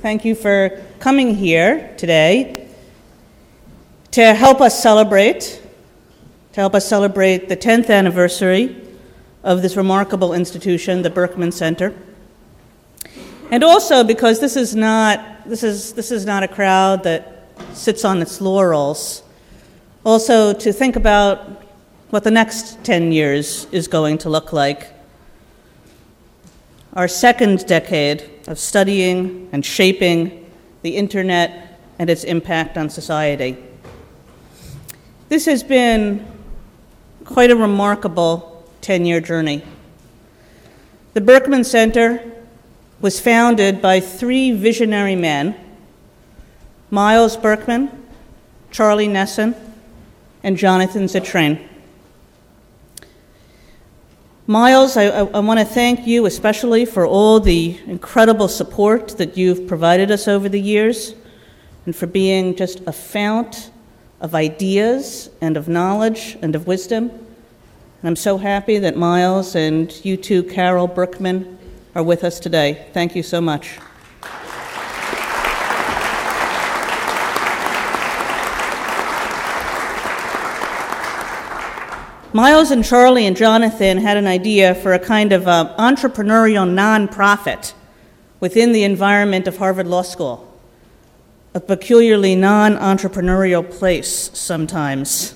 Thank you for coming here today to help us celebrate the 10th anniversary of this remarkable institution, the Berkman Center. And also because this is not a crowd that sits on its laurels. Also to think about what the next 10 years is going to look like. Our second decade of studying and shaping the internet and its impact on society. This has been quite a remarkable 10-year journey. The Berkman Center was founded by three visionary men, Miles Berkman, Charlie Nesson, and Jonathan Zittrain. Miles, I want to thank you especially for all the incredible support that you've provided us over the years and for being just a fount of ideas and of knowledge and of wisdom. And I'm so happy that Miles and you too, Carol Berkman, are with us today. Thank you so much. Miles and Charlie and Jonathan had an idea for a kind of entrepreneurial nonprofit within the environment of Harvard Law School, a peculiarly non-entrepreneurial place sometimes.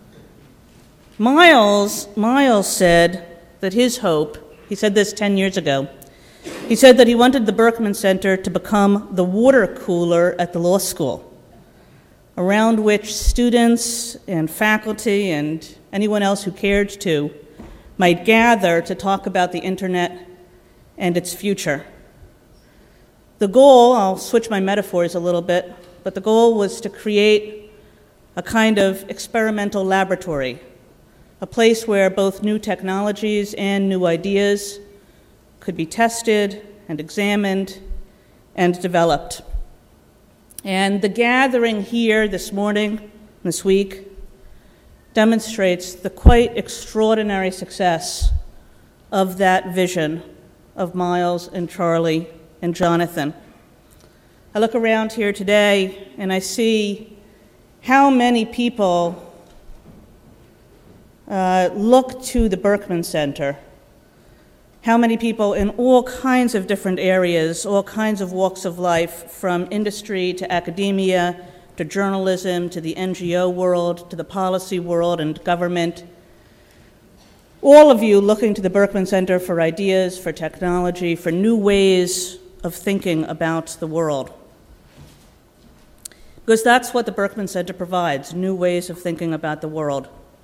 Miles said that his hope, he said this 10 years ago, he said that he wanted the Berkman Center to become the water cooler at the law school, around which students and faculty and anyone else who cared to might gather to talk about the internet and its future. The goal, I'll switch my metaphors a little bit, but the goal was to create a kind of experimental laboratory, a place where both new technologies and new ideas could be tested and examined and developed. And the gathering here this morning, this week, demonstrates the quite extraordinary success of that vision of Miles and Charlie and Jonathan. I look around here today and I see how many people look to the Berkman Center, how many people in all kinds of different areas, all kinds of walks of life, from industry to academia, to journalism, to the NGO world, to the policy world and government. All of you looking to the Berkman Center for ideas, for technology, for new ways of thinking about the world. Because that's what the Berkman Center provides, new ways of thinking about the world.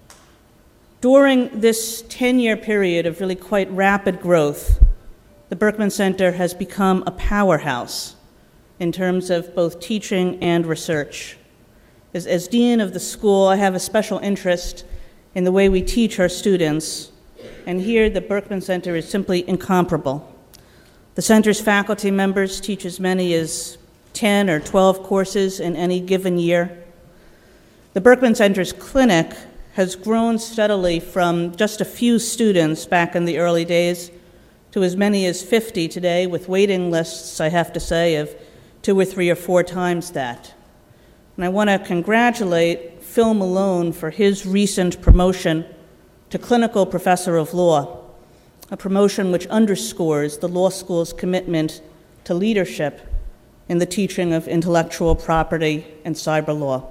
During this 10-year period of really quite rapid growth, the Berkman Center has become a powerhouse in terms of both teaching and research. As dean of the school, I have a special interest in the way we teach our students, and here the Berkman Center is simply incomparable. The center's faculty members teach as many as 10 or 12 courses in any given year. The Berkman Center's clinic has grown steadily from just a few students back in the early days to as many as 50 today, with waiting lists, I have to say, of 2 or 3 or 4 times that. And I want to congratulate Phil Malone for his recent promotion to clinical professor of law, a promotion which underscores the law school's commitment to leadership in the teaching of intellectual property and cyber law.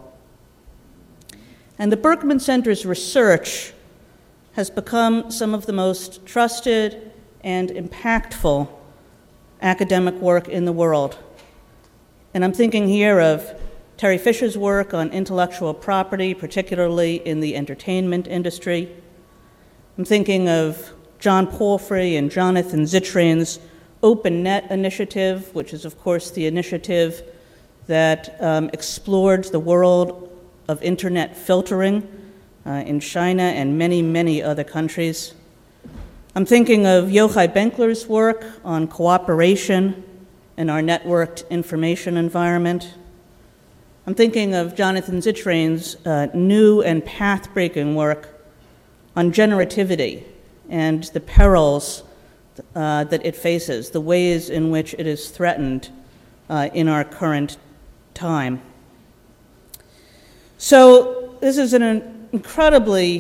And the Berkman Center's research has become some of the most trusted and impactful academic work in the world. And I'm thinking here of Terry Fisher's work on intellectual property, particularly in the entertainment industry. I'm thinking of John Palfrey and Jonathan Zittrain's OpenNet initiative, which is, of course, the initiative that explored the world of internet filtering in China and many, many other countries. I'm thinking of Yochai Benkler's work on cooperation in our networked information environment. I'm thinking of Jonathan Zittrain's new and path-breaking work on generativity and the perils that it faces, the ways in which it is threatened in our current time. So this is an incredibly,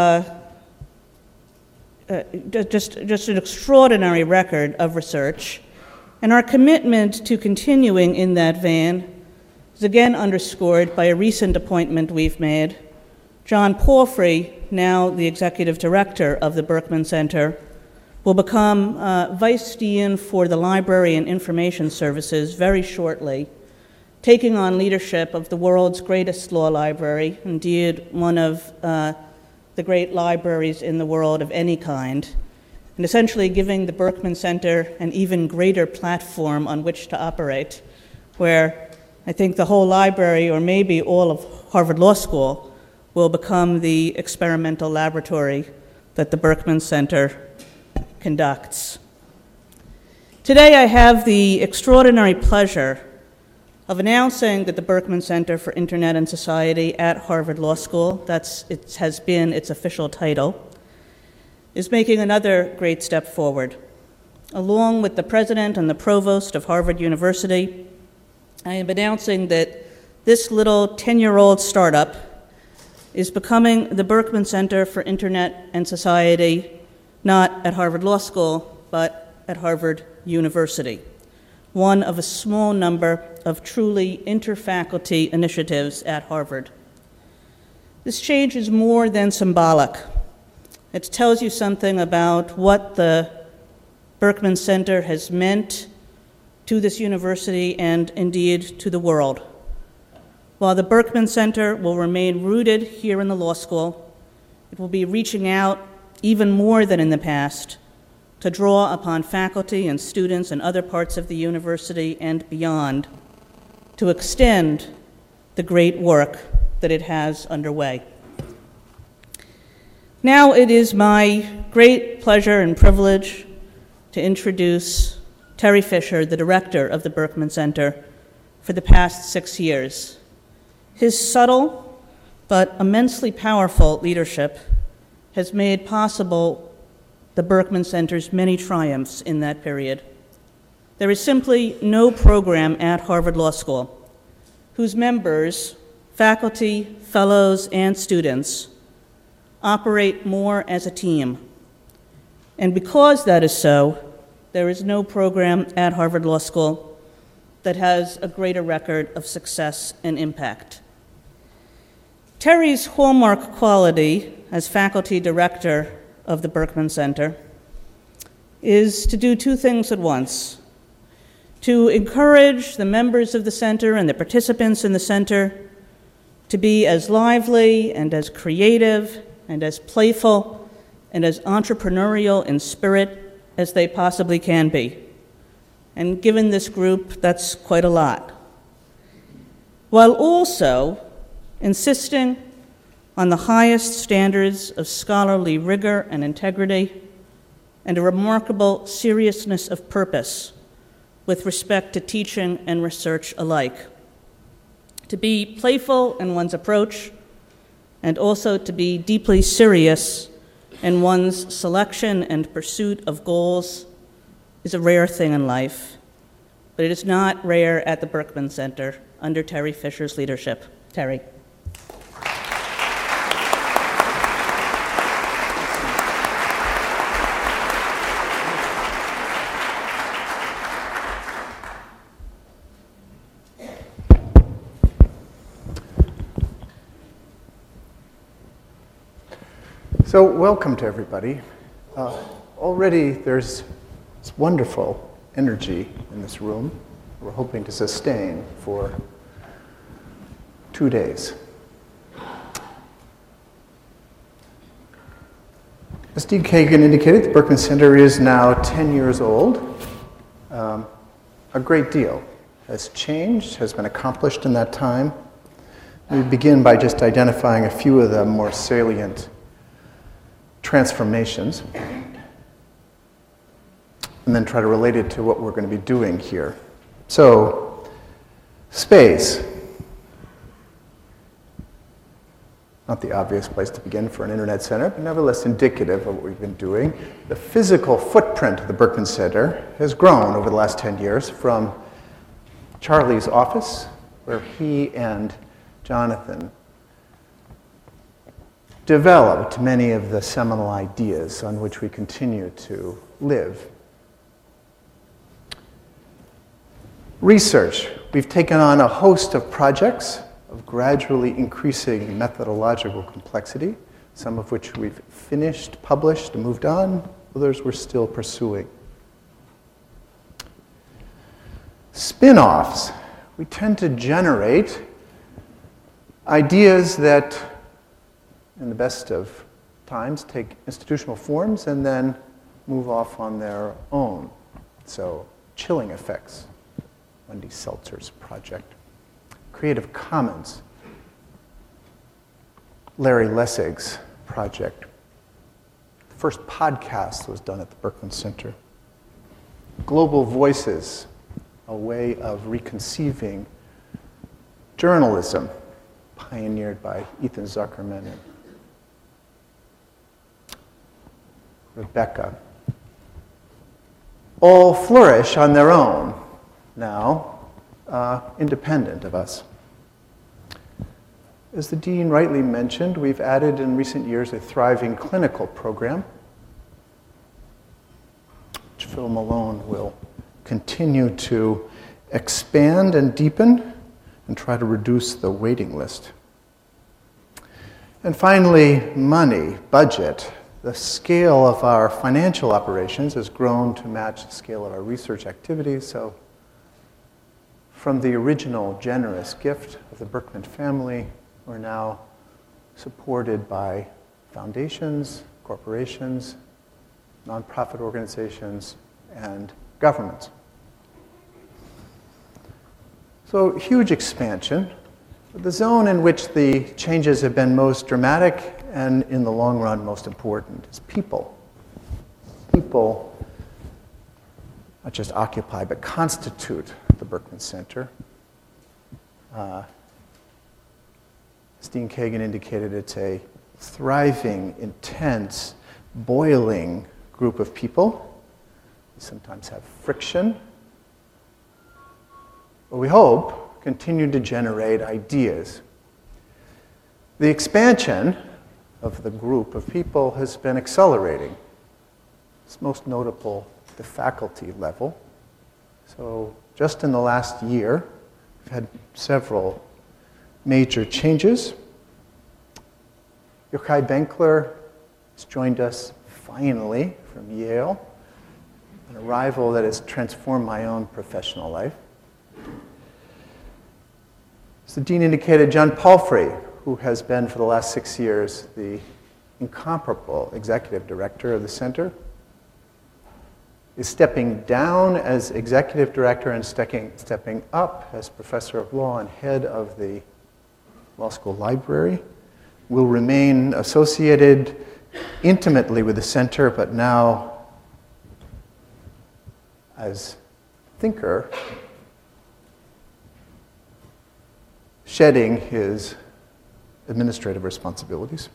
just an extraordinary record of research, and our commitment to continuing in that vein is again underscored by a recent appointment we've made. John Palfrey, now the Executive Director of the Berkman Center, will become Vice Dean for the Library and Information Services very shortly, taking on leadership of the world's greatest law library, indeed one of the great libraries in the world of any kind, and essentially giving the Berkman Center an even greater platform on which to operate, where I think the whole library, or maybe all of Harvard Law School, will become the experimental laboratory that the Berkman Center conducts. Today I have the extraordinary pleasure of announcing that the Berkman Center for Internet and Society at Harvard Law School, has been its official title, is making another great step forward. Along with the president and the provost of Harvard University, I am announcing that this little 10-year-old startup is becoming the Berkman Center for Internet and Society, not at Harvard Law School, but at Harvard University, one of a small number of truly interfaculty initiatives at Harvard. This change is more than symbolic. It tells you something about what the Berkman Center has meant to this university and indeed to the world. While the Berkman Center will remain rooted here in the law school, it will be reaching out even more than in the past to draw upon faculty and students in other parts of the university and beyond to extend the great work that it has underway. Now it is my great pleasure and privilege to introduce Terry Fisher, the director of the Berkman Center for the past 6 years. His subtle but immensely powerful leadership has made possible the Berkman Center's many triumphs in that period. There is simply no program at Harvard Law School whose members, faculty, fellows, and students operate more as a team. And because that is so, there is no program at Harvard Law School that has a greater record of success and impact. Terry's hallmark quality as faculty director of the Berkman Center is to do two things at once: to encourage the members of the center and the participants in the center to be as lively and as creative and as playful and as entrepreneurial in spirit as they possibly can be. And given this group, that's quite a lot. While also insisting on the highest standards of scholarly rigor and integrity and a remarkable seriousness of purpose with respect to teaching and research alike. To be playful in one's approach and also to be deeply serious in one's selection and pursuit of goals is a rare thing in life, but it is not rare at the Berkman Center under Terry Fisher's leadership. Terry. So welcome to everybody. Already there's this wonderful energy in this room. We're hoping to sustain for 2 days. As Dean Kagan indicated, the Berkman Center is now 10 years old. A great deal has changed, has been accomplished in that time. We begin by just identifying a few of the more salient transformations, and then try to relate it to what we're going to be doing here. So, space. Not the obvious place to begin for an internet center, but nevertheless indicative of what we've been doing. The physical footprint of the Berkman Center has grown over the last 10 years from Charlie's office, where he and Jonathan developed many of the seminal ideas on which we continue to live. Research. We've taken on a host of projects of gradually increasing methodological complexity, some of which we've finished, published, and moved on, others we're still pursuing. Spin-offs. We tend to generate ideas that, in the best of times, take institutional forms and then move off on their own. So, chilling effects. Wendy Seltzer's project. Creative Commons. Larry Lessig's project. The first podcast was done at the Berkman Center. Global Voices, a way of reconceiving journalism, pioneered by Ethan Zuckerman and Rebecca. All flourish on their own now, independent of us. As the Dean rightly mentioned, we've added in recent years a thriving clinical program, which Phil Malone will continue to expand and deepen and try to reduce the waiting list. And finally, money, budget. The scale of our financial operations has grown to match the scale of our research activities, so from the original generous gift of the Berkman family, we're now supported by foundations, corporations, nonprofit organizations, and governments. So, huge expansion. The zone in which the changes have been most dramatic and, in the long run, most important is people. People not just occupy, but constitute the Berkman Center. As Dean Kagan indicated, it's a thriving, intense, boiling group of people. We sometimes have friction, but we hope continue to generate ideas. The expansion of the group of people has been accelerating. It's most notable at the faculty level. So just in the last year, we've had several major changes. Yochai Benkler has joined us finally from Yale, an arrival that has transformed my own professional life. As the Dean indicated, John Palfrey, who has been for the last 6 years the incomparable executive director of the center, is stepping down as executive director and stepping up as professor of law and head of the law school library. Will remain associated intimately with the center, but now as thinker, shedding his administrative responsibilities.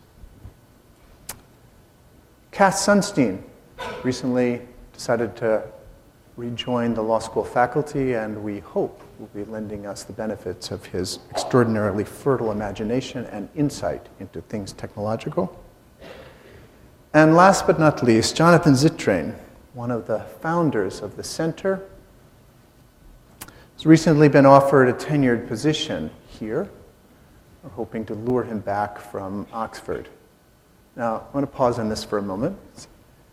Cass Sunstein recently decided to rejoin the law school faculty, and we hope will be lending us the benefits of his extraordinarily fertile imagination and insight into things technological. And last but not least, Jonathan Zittrain, one of the founders of the center, has recently been offered a tenured position here. We're hoping to lure him back from Oxford. Now, I want to pause on this for a moment. It's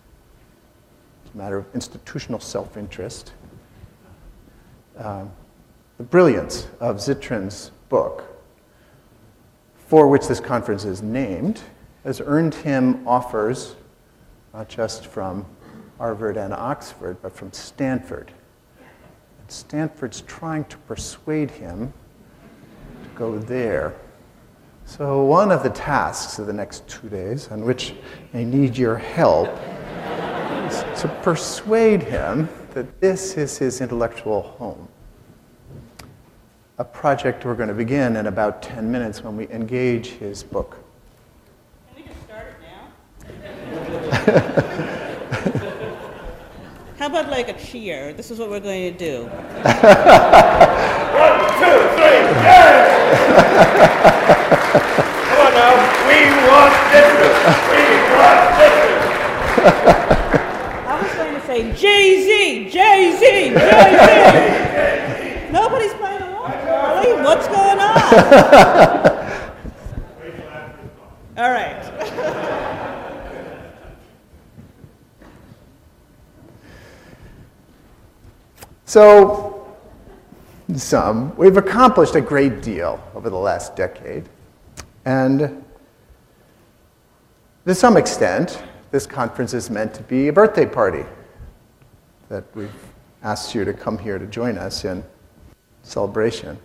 a matter of institutional self-interest. The brilliance of Zittrain's book, for which this conference is named, has earned him offers not just from Harvard and Oxford, but from Stanford. And Stanford's trying to persuade him to go there. So one of the tasks of the next 2 days, on which I need your help, is to persuade him that this is his intellectual home. A project we're going to begin in about 10 minutes when we engage his book. Can we just start it now? How about like a cheer? This is what we're going to do. Come on now. We want different. We want different. I was going to say Jay-Z, Jay-Z, Jay-Z. Nobody's playing along, Charlie. What's going on? All right. So, we've accomplished a great deal over the last decade. And to some extent, this conference is meant to be a birthday party that we've asked you to come here to join us in celebration.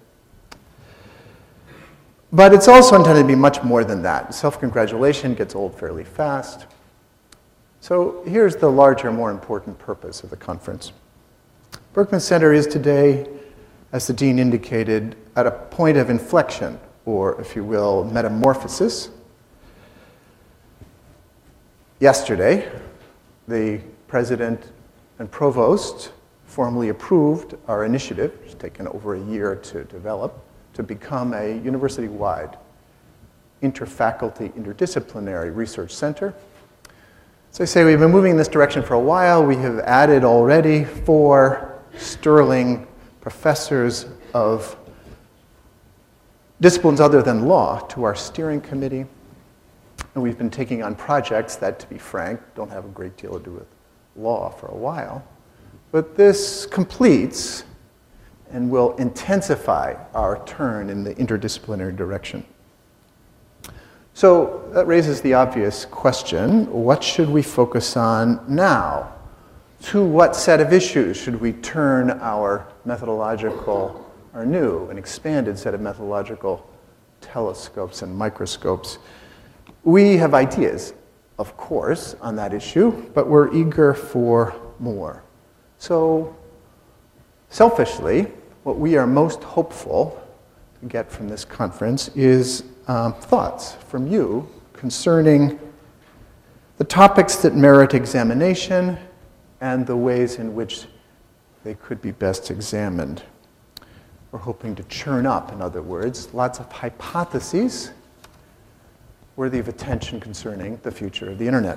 But it's also intended to be much more than that. Self-congratulation gets old fairly fast. So here's the larger, more important purpose of the conference. Berkman Center is today, as the dean indicated, at a point of inflection, or if you will, metamorphosis. Yesterday, the president and provost formally approved our initiative, which has taken over a year to develop, to become a university-wide interfaculty, interdisciplinary research center. As I say, we've been moving in this direction for a while. We have added already 4 sterling professors of disciplines other than law to our steering committee. And we've been taking on projects that, to be frank, don't have a great deal to do with law for a while. But this completes and will intensify our turn in the interdisciplinary direction. So that raises the obvious question, what should we focus on now? To what set of issues should we turn our new and expanded set of methodological telescopes and microscopes? We have ideas, of course, on that issue, but we're eager for more. So, selfishly, what we are most hopeful to get from this conference is thoughts from you concerning the topics that merit examination and the ways in which they could be best examined. We're hoping to churn up, in other words, lots of hypotheses worthy of attention concerning the future of the internet.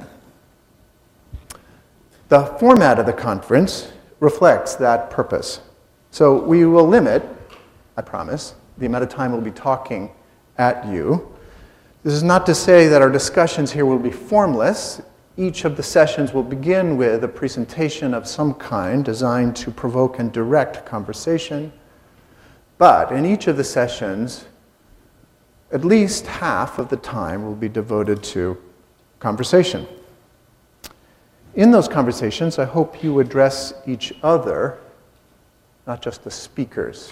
The format of the conference reflects that purpose. So we will limit, I promise, the amount of time we'll be talking at you. This is not to say that our discussions here will be formless. Each of the sessions will begin with a presentation of some kind designed to provoke and direct conversation. But in each of the sessions, at least half of the time will be devoted to conversation. In those conversations, I hope you address each other, not just the speakers.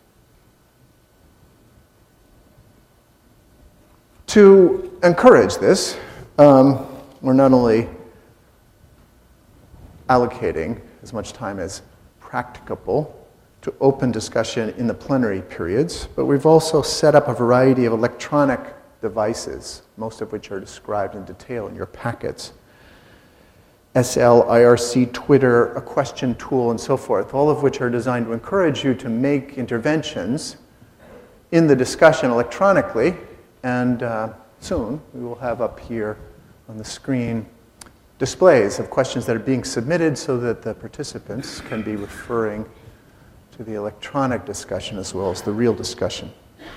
To encourage this, we're not only allocating as much time as practicable to open discussion in the plenary periods, but we've also set up a variety of electronic devices, most of which are described in detail in your packets. SL, IRC, Twitter, a question tool, and so forth, all of which are designed to encourage you to make interventions in the discussion electronically, and soon we will have up here on the screen displays of questions that are being submitted so that the participants can be referring to the electronic discussion as well as the real discussion.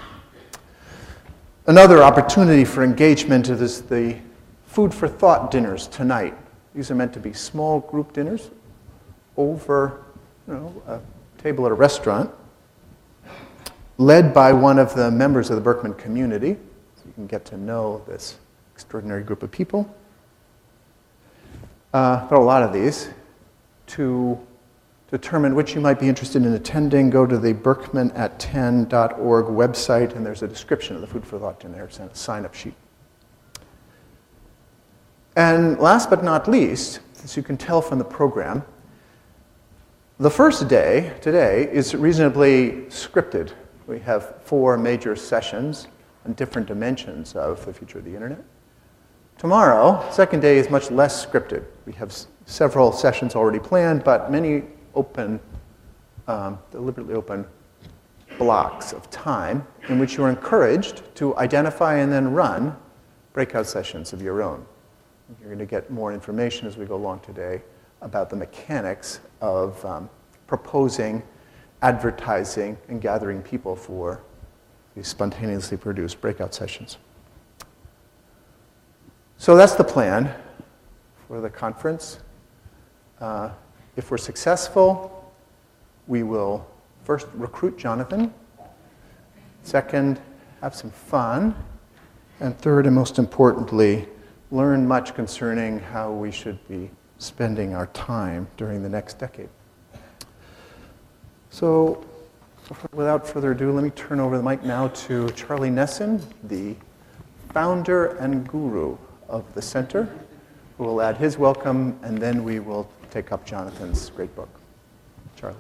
Another opportunity for engagement is the food for thought dinners tonight. These are meant to be small group dinners over a table at a restaurant, led by one of the members of the Berkman community, so you can get to know this extraordinary group of people. There are a lot of these. To determine which you might be interested in attending, go to the berkman@10.org website, and there's a description of the Food for Thought dinner. It's a sign-up sheet. And last but not least, as you can tell from the program, the first day, today, is reasonably scripted. We have 4 major sessions on different dimensions of the future of the internet. Tomorrow, second day, is much less scripted. We have several sessions already planned, but many open, deliberately open blocks of time in which you're encouraged to identify and then run breakout sessions of your own. You're going to get more information as we go along today about the mechanics of proposing, advertising, and gathering people for these spontaneously produced breakout sessions. So that's the plan for the conference. If we're successful, we will first recruit Jonathan. Second, have some fun. And third, and most importantly, learn much concerning how we should be spending our time during the next decade. So, without further ado, let me turn over the mic now to Charlie Nesson, the founder and guru of the center, who will add his welcome, and then we will take up Jonathan's great book. Charlie.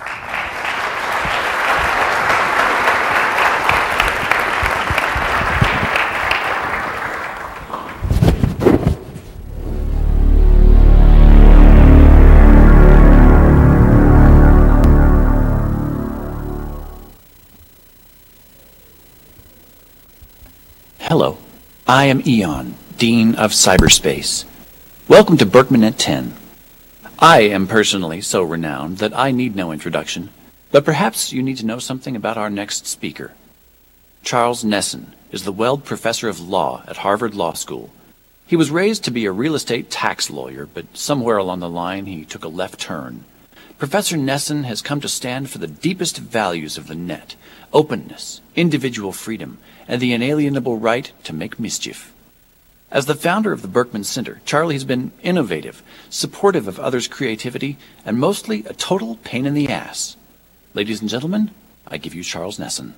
Hello, I am Eon, Dean of Cyberspace. Welcome to BerkmanNet 10. I am personally so renowned that I need no introduction, but perhaps you need to know something about our next speaker. Charles Nesson is the Weld Professor of Law at Harvard Law School. He was raised to be a real estate tax lawyer, but somewhere along the line he took a left turn. Professor Nesson has come to stand for the deepest values of the net: openness, individual freedom, and the inalienable right to make mischief. As the founder of the Berkman Center, Charlie has been innovative, supportive of others' creativity, and mostly a total pain in the ass. Ladies and gentlemen, I give you Charles Nesson.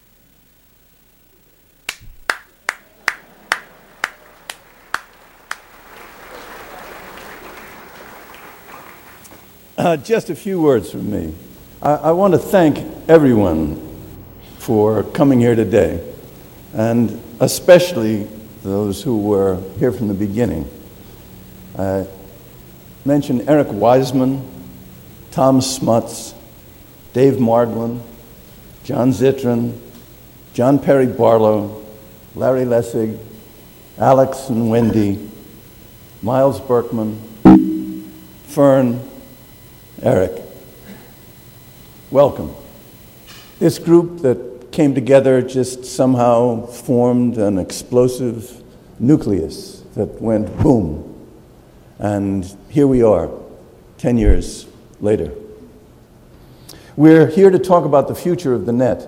Just a few words from me. I want to thank everyone for coming here today, and especially those who were here from the beginning. I mentioned Eric Wiseman, Tom Smuts, Dave Margolin, John Zittrain, John Perry Barlow, Larry Lessig, Alex and Wendy, Miles Berkman, Fern, Eric. Welcome. This group that came together just somehow formed an explosive nucleus that went boom. And here we are, 10 years later. We're here to talk about the future of the net.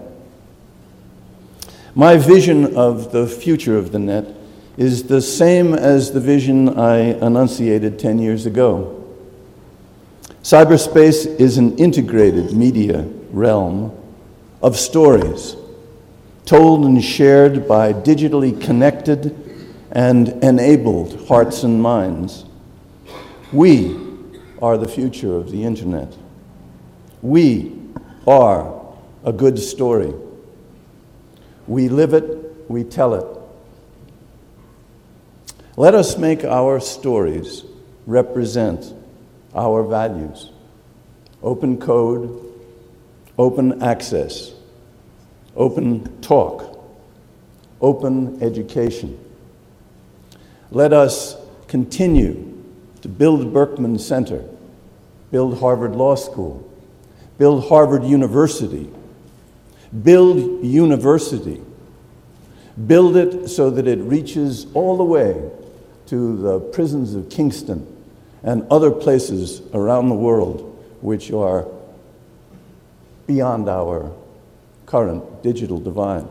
My vision of the future of the net is the same as the vision I enunciated 10 years ago. Cyberspace is an integrated media realm of stories told and shared by digitally connected and enabled hearts and minds. We are the future of the internet. We are a good story. We live it, we tell it. Let us make our stories represent our values. Open code, open access, open talk, open education. Let us continue to build Berkman Center, build Harvard Law School, build Harvard University, build university, build it so that it reaches all the way to the prisons of Kingston and other places around the world which are beyond our current digital divide.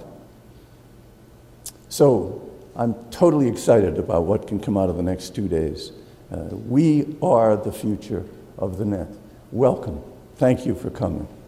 So I'm totally excited about what can come out of the next 2 days. We are the future of the net. Welcome. Thank you for coming.